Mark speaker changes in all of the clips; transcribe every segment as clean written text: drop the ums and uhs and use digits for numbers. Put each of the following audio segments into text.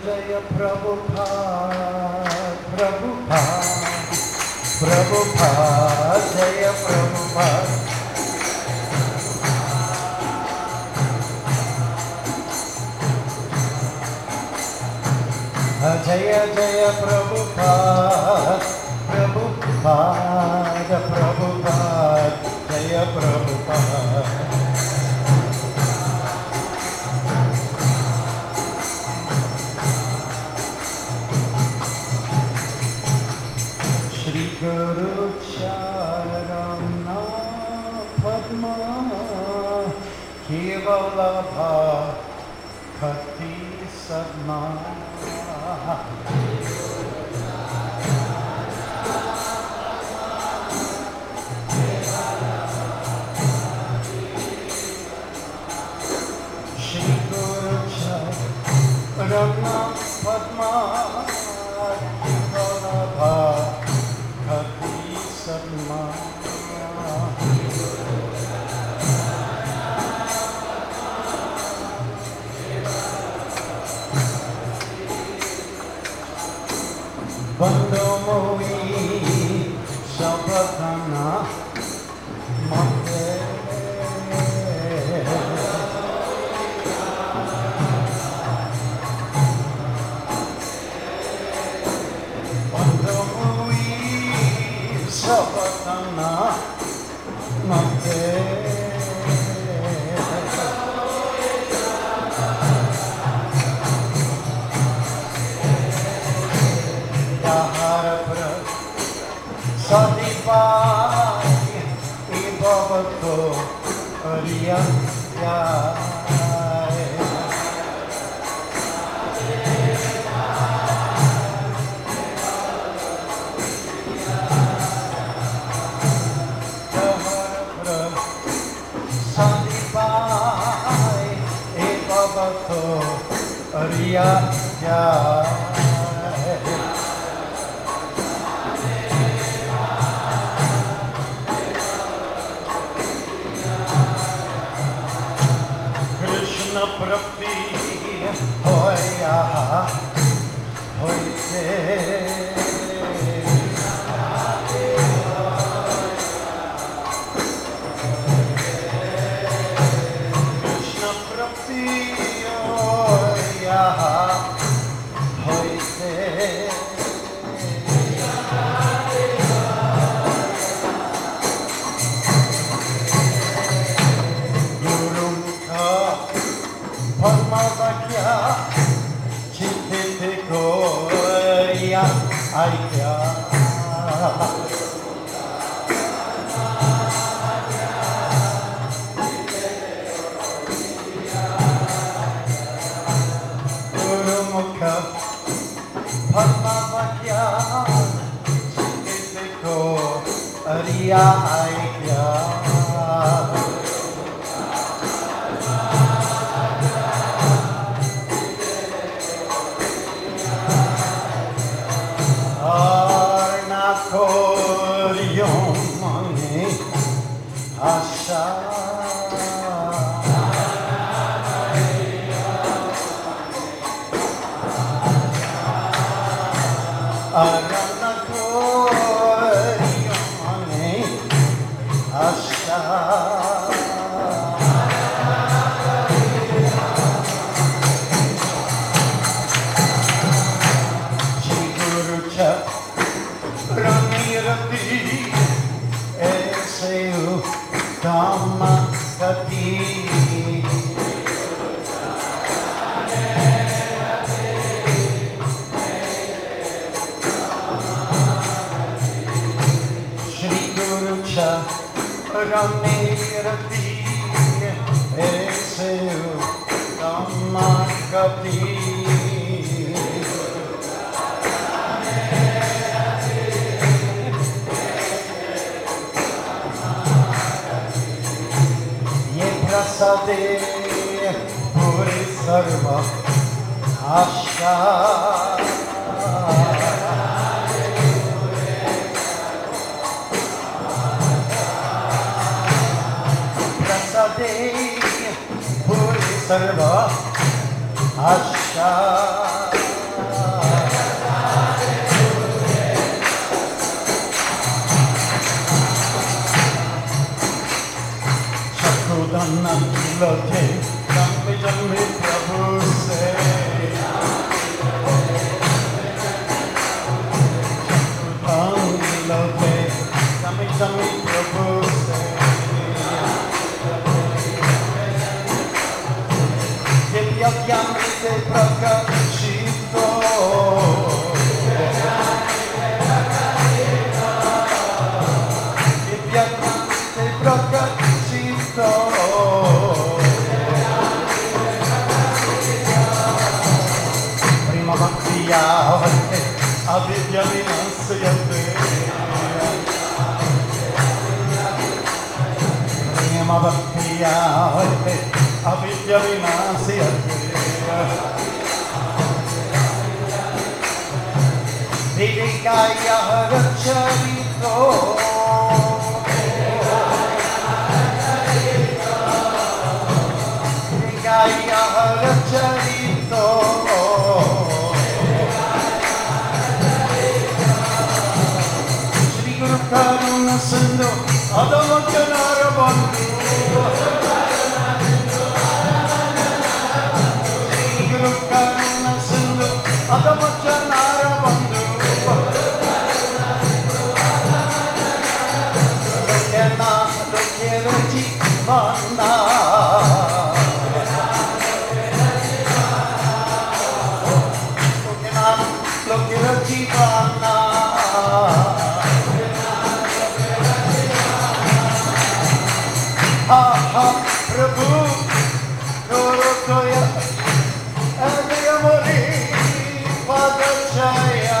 Speaker 1: Jaya Prabhupada, Prabhupada, Prabhupada, Jaya Prabhupada. Jaya Jaya Prabhupada, Prabhupada, Prabhupada, Jaya Prabhupada. Shri Guru Charana Padma Kevala Bhakti Sadma. Shri Guru Charana Padma Kevala Bhakti Sadma. Bando Mohi Sabhatana Mate Bando Mohi Sabhatana Mate Sadipai Ibhavato Ariyayai Sadipai Ibhavato Ariyayai Prati hoya hoite Krishna Prati hoya hoite Padmavakya Chittite Goya Aikya Gurumukha Padmavakya Chittite Goya Aikya Arnakoryom Mani Asha Arnakoryom Mani Asha Shri Guru Ranirati Eseu Dhamma Gati Shri Guru Ranirati Eseu Dhamma Gati Prasade Puri Sarva Asha Prasade Puri Sarva Asha लगे जम्मे जम्मे प्रभु से लगे जम्मे जम्मे प्रभु से Kiedy okiami te prokacito Kiedy okiami te prokacito Prima mattia avevia vinanza e a te Prima mattia avevia vinanza e a te Vedi Gaia racciarito Vedi Gaia racciarito Shri Guru Karuna Sindhu Adamachanara Bandhu Shri Guru Karuna Sindhu Adamachanara Bandhu Prabhu Guru Toya Adiyamuri Padachaya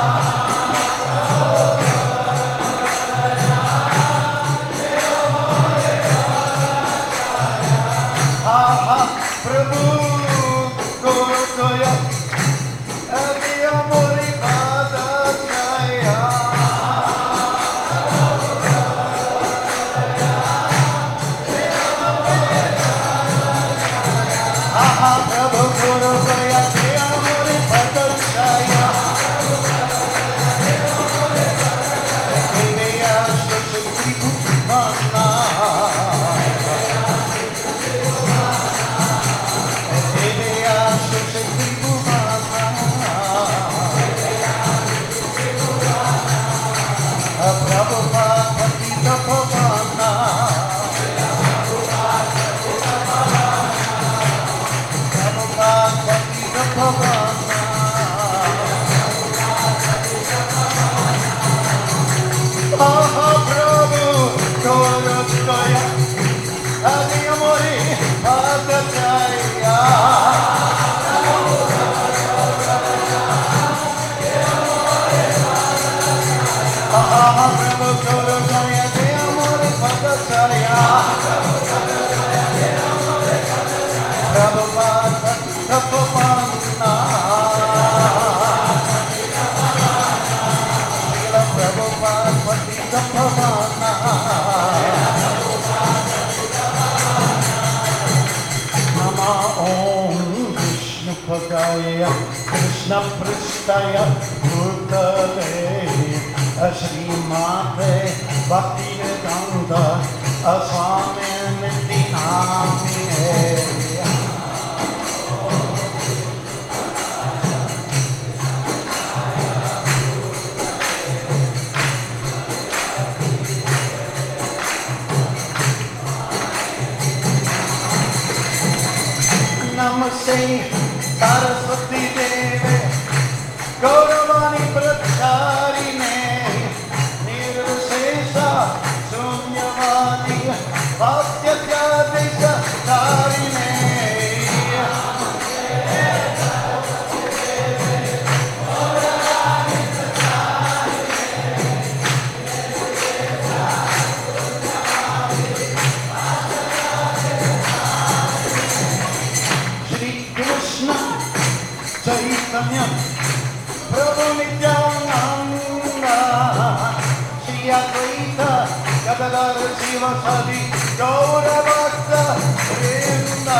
Speaker 1: Prabhu Guru Toya Adiyamuri Padachaya Prabhu Guru Toya Adiyamuri Padachaya Deviya Shri Kumana Krishna Pristaya Bhutale Shri Mate Bhakti Vedanta Swami Nityanami Namaste Saraswati Deve Gauravani Pracharine Nirvishesha Sunyavadi Bhatyajadesha Dharine Shri Krishna Chaitanya Prabhu Nityananda Shri Advaita Gadadhara Sivasadi Gaura Bhakta Vrinda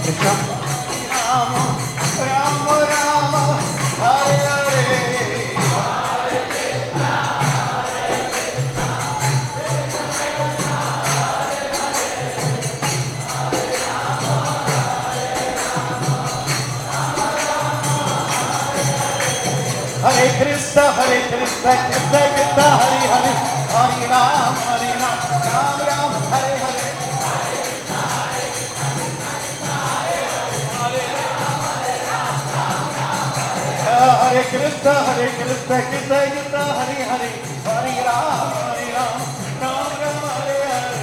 Speaker 1: Hare Krishna, Krishna Krishna, Hare Hare, Hare Ram, Ram Ram, Hare Hare. Hare Krishna, Krishna Krishna, Hare Hare, Hare Ram, Ram Ram, Hare Hare.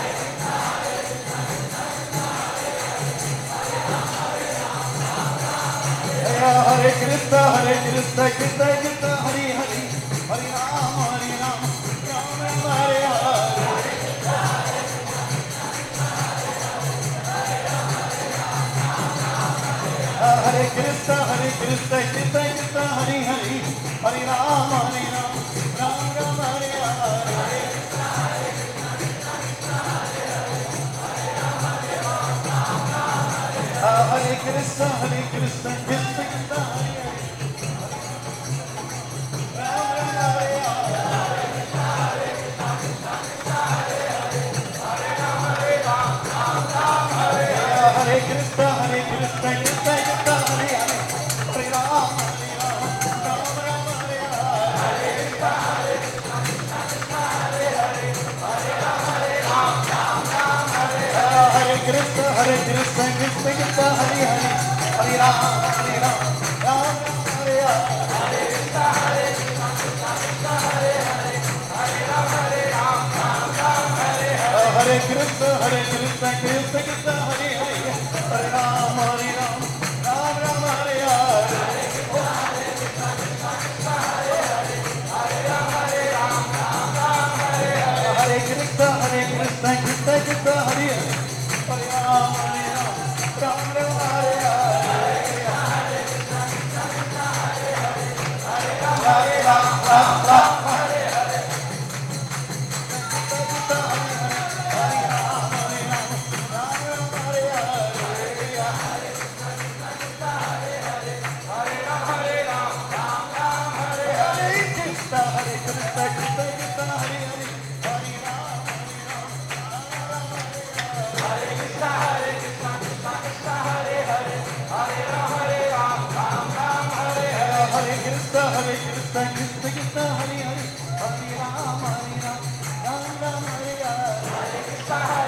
Speaker 1: Hare Krishna, Krishna Krishna, Hare Hare, Hare Ram, Ram Ram, Hare Hare. Hare Krishna, Krishna Krishna, Hare Hare, Hare Ram, Ram Ram, Hare Hare. Hare Krishna, Krishna Krishna, Hare Hare, Ram Ram, Hare Hare. Hare Krishna, Krishna Krishna, Hare Hare, Hare Ram, Ram Ram, Hare Hare. Hare Krishna, Krishna Krishna, Hare Hare, Hare Ram, Ram Ram, Hare Hare. Hare Krishna, Krishna Krishna, Hare Hare, Hare Ram, Ram Ram, Hare Hare. Hare Krishna, Krishna Krishna, Hare Hare, Hare Ram, Ram Ram, Hare Hare. Hare Ram, Ram Ram, Hare Hare. Hare Ram, Ram Ram, Hare Hare. Hare Krishna, Krishna Krishna, Hare Hare, Hare Ram, Hare Krishna, Krishna Krishna, Hare Hare, Hare Ram, Ram Ram, Hare Hare.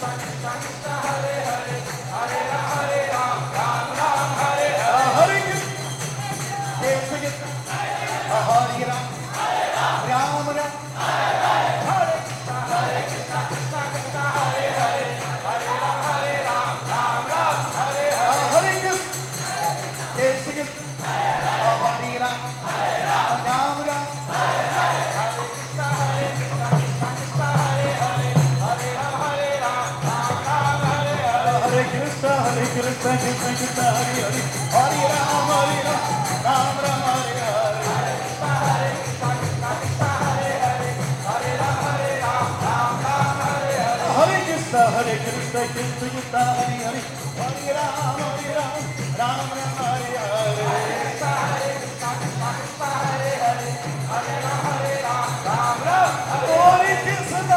Speaker 1: Hare Krishna, Krishna Krishna, Hare Ram, Ram Ram, Hare Hare Krishna, Krishna Krishna, Hare Ram, Ram Ram. Hare Krishna, Krishna Krishna, Hare Hare, Hare Ram, Ram Ram, Hare Hare. Hare Krishna, Krishna Krishna, Hare Hare, Hare Ram, Ram Ram, Hare Hare. Hare Krishna,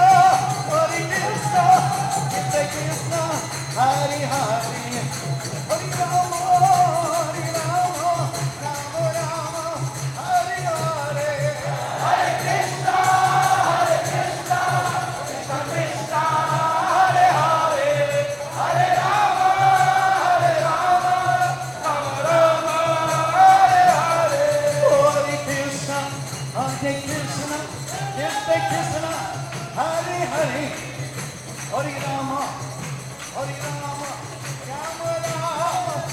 Speaker 1: Krishna Krishna, Hare Hare, Hare Rama, Rama Rama, Hare Hare. Hare Krishna, Krishna Krishna, Hare Hare, Hare Rama, Rama Rama, Hare Hare. Hare Krishna, Krishna Krishna, Hare Hare, Hare Rama, Rama Rama,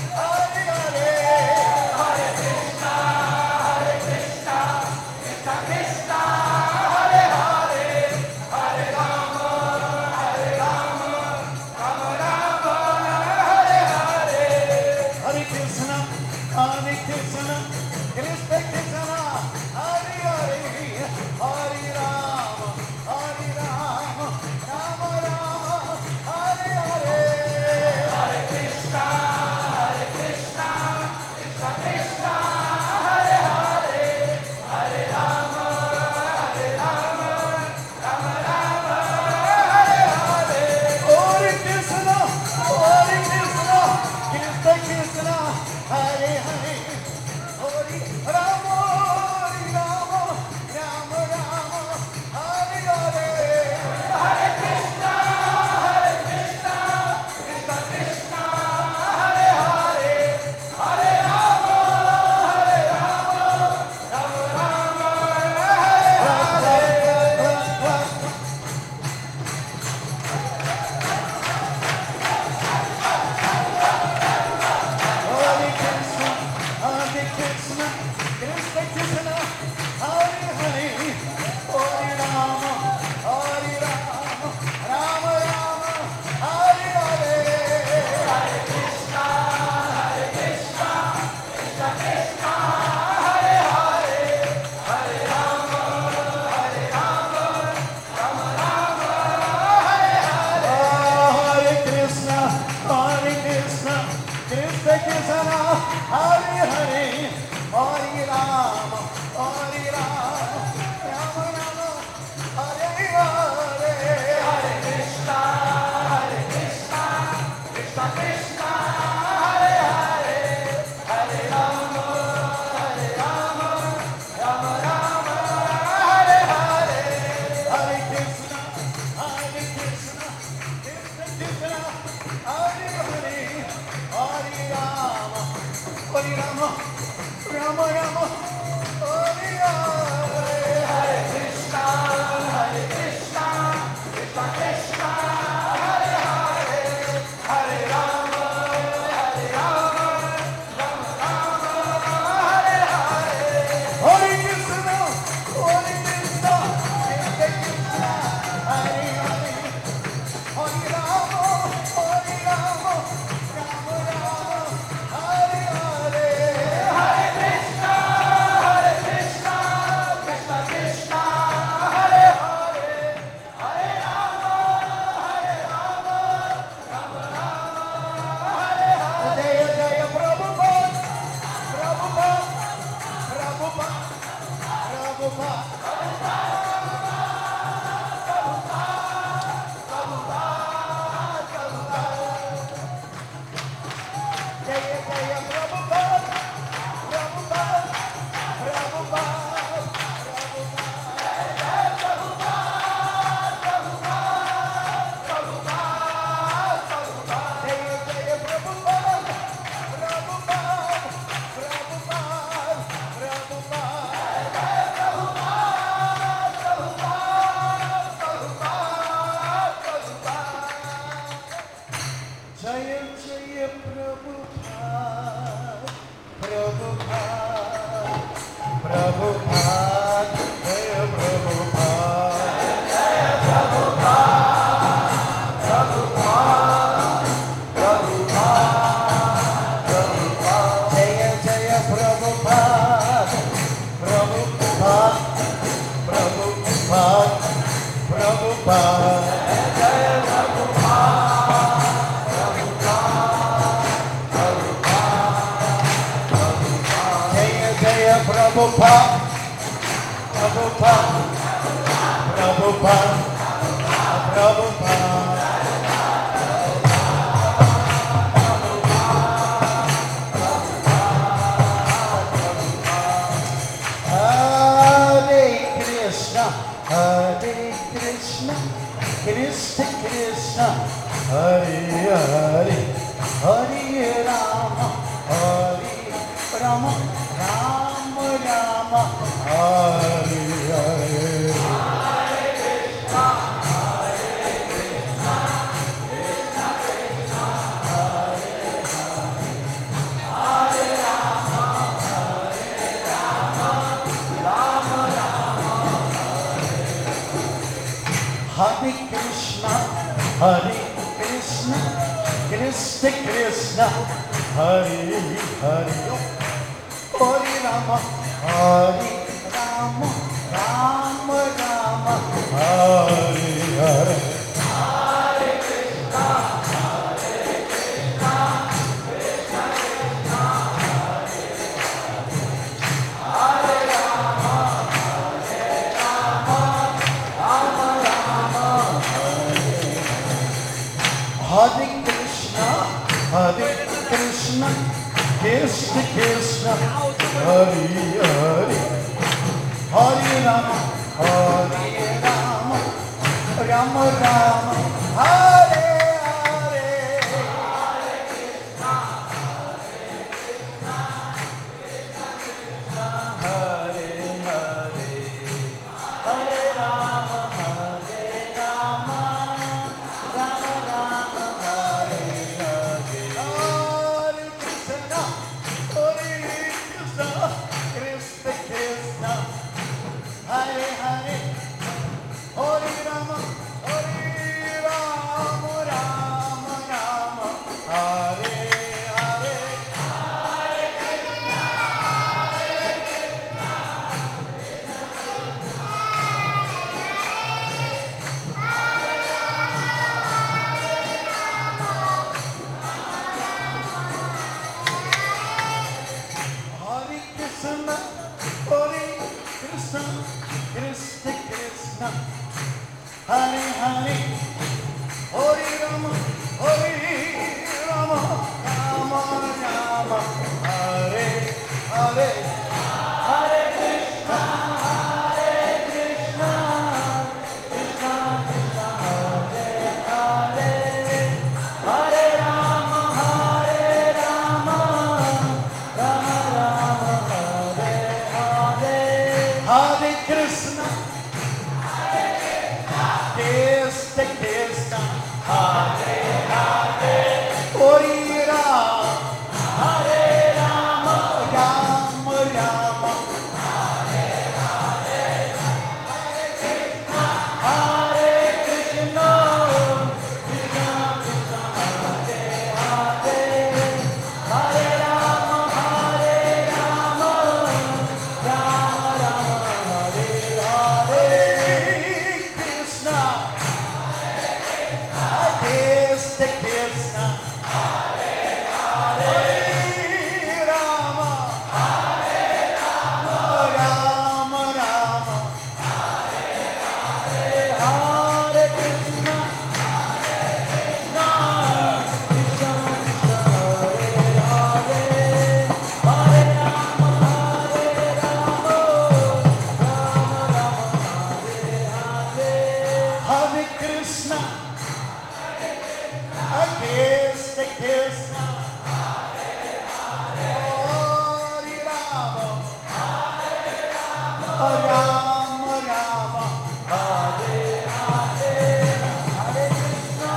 Speaker 1: Rama Rama, Hare Hare, Hare Krishna,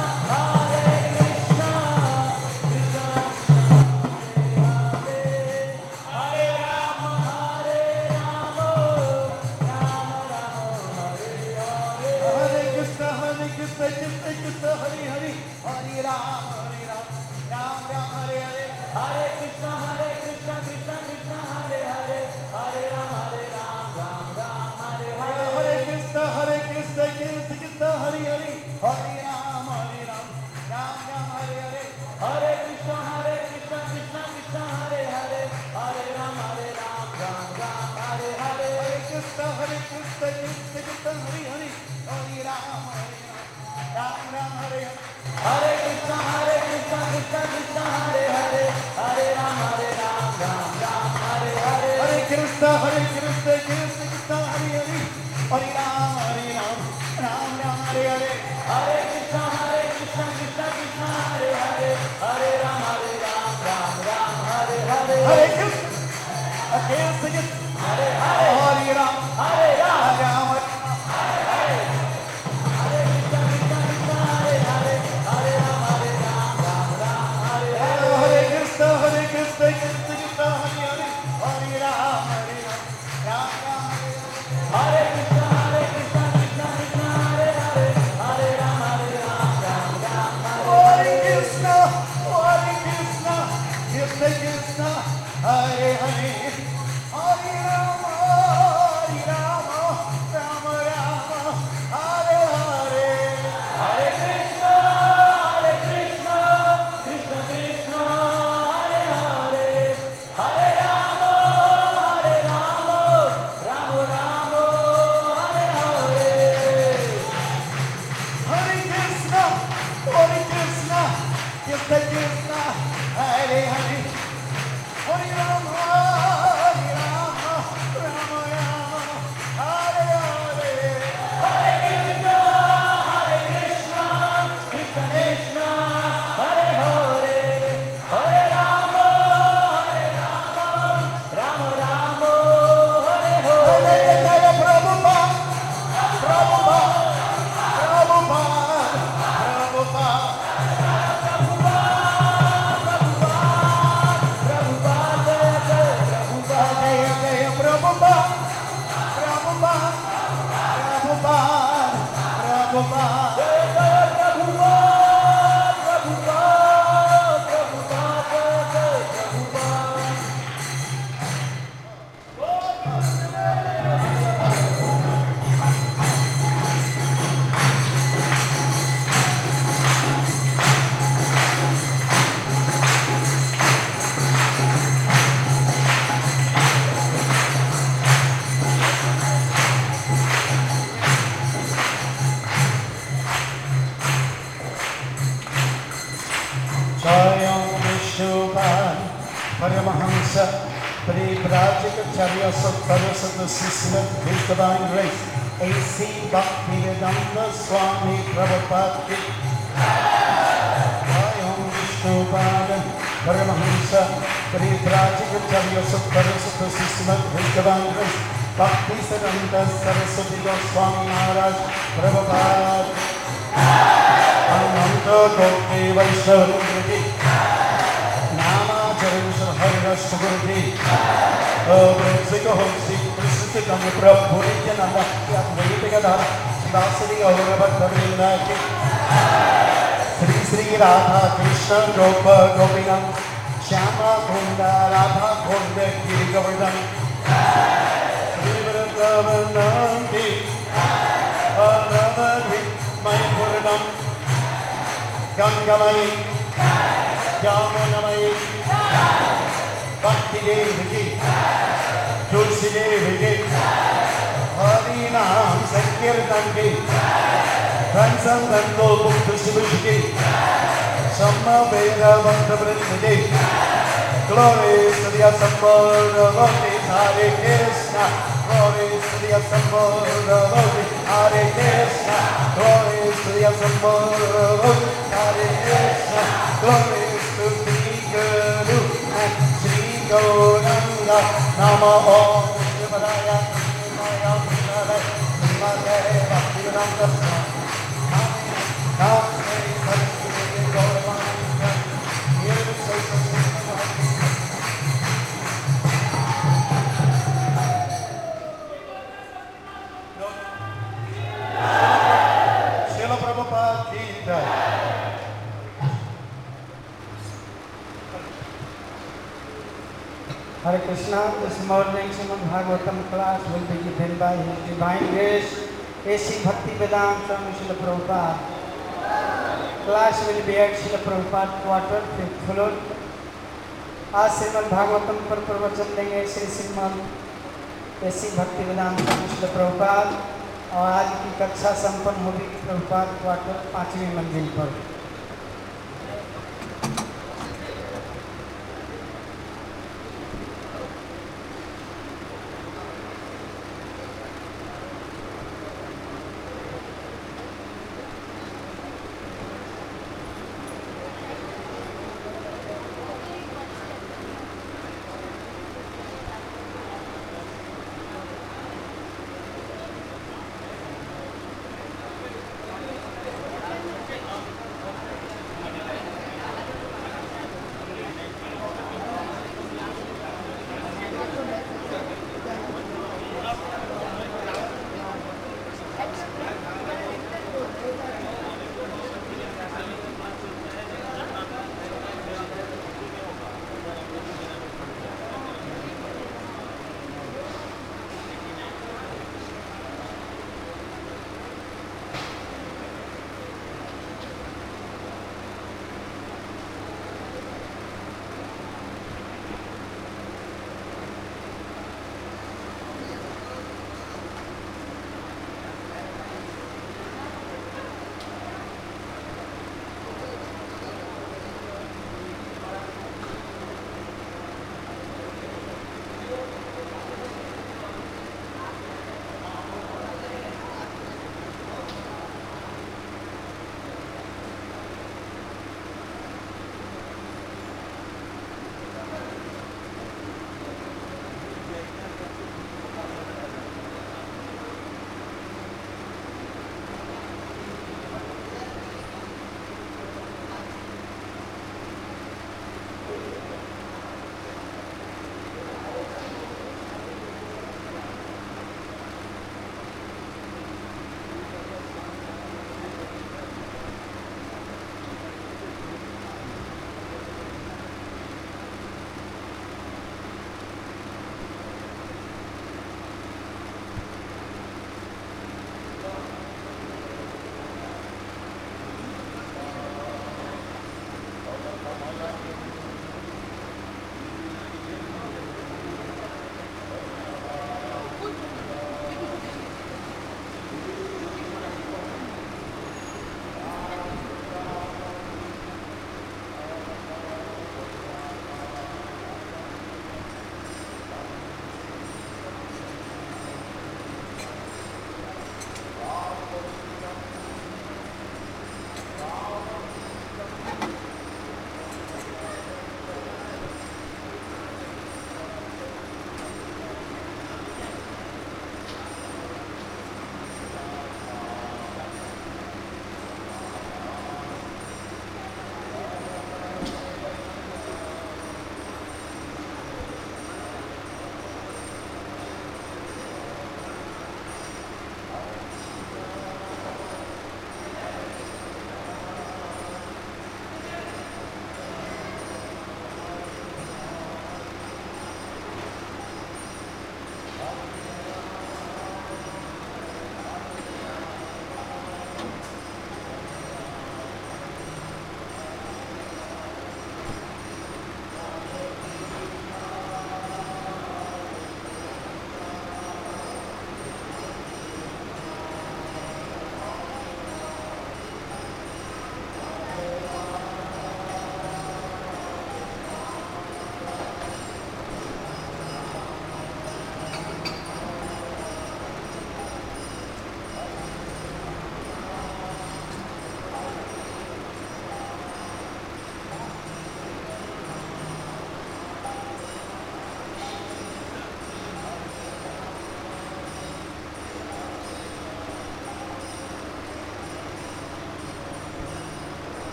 Speaker 1: Krishna Hare Rama, Hare Rama, Rama Rama, Hare Krishna, Krishna Krishna, Hare Hare, Hare Rama, Ram Ram, Hare Hare, Hare Krishna, Krishna Krishna, Hare Hare, Hare Rama, Ram Ram, Hare Hare, Hare Krishna, Krishna Krishna, Hare Hare, Hare Rama, Ram Ram, Hare Hare, Hare Krishna, Krishna Krishna, Hare Hare, Hare Rama, Ram Ram, Hare Hare, Hare Krishna, Krishna Krishna, Hare Hare, Hare Rama, Ram Ram, Hare Hare, Hare Krishna, Krishna Krishna, Hare Hare, Hare Rama, Ram Ram, Hare Hare, Hare Krishna, Krishna Krishna, Hare Hare, Hare Rama, Ram Ram, Hare Hare, Hare Krishna, Krishna Krishna, Hare Hare, Hare Rama, Ram Ram, Hare Hare, Hare Krishna, Krishna Hare Hare, Hare Ram, Hare Ram, Paramahansa, Paripratacharya Saraswata Sisla, His Divine Grace, A.C. Bhaktivedanta Swami Prabhupada, Jayam Vishnupada, Paramahansa, Paripratacharya Saraswata Sisla, His Divine Grace, Bhaktivedanta Saraswati Goswami Maharaj Prabhupada, Ananta Gopti Vaishnava Haridash-Gurdi, Brahmsika-Homsi, Prasiddhikam, Prabhu-Nityananda, Yadvaita-Gadara, Sudasari-Gaurava-Dharinaki, Sri Sri Radha Krishna Gopa Gopinam, Shyama Kunda Radha Kunda Giri-Govardhan, Sri-Vratavanamdi, Anavadhi, Mayapurnam, Gangamayi, Yamunamayi, Bhakti Devi ki, Tulsi Devi ki, Hari Naam Sankirtan ki, Transcendental Mukta Shivush ki, Samma Veda Vanta Vrinda ki, Glory to the Assembled Devotees, Hare Krishna, glory to the Assembled Devotees, Hare Krishna, glory to the Assembled Devotees, Hare Krishna, glory to the Guru and Sri Gauranga, Nama Om Shivaya, Srila Prabhupada ki jai.
Speaker 2: Hare Krishna. This morning Srimad Bhagavatam class will be given by His Divine Grace A.C. Bhaktivedanta Swami Srila Prabhupada. Class will be at Srila Prabhupada quarter 5th floor. आज श्रीमद् भागवतम पर प्रवचन देंगे Shri Shrimad A.C. Bhaktivedanta स्वामी श्रील प्रभुपाद और आज की कक्षा संपन्न होगी प्रभुपाद क्वार्टर 5वीं मंजिल पर।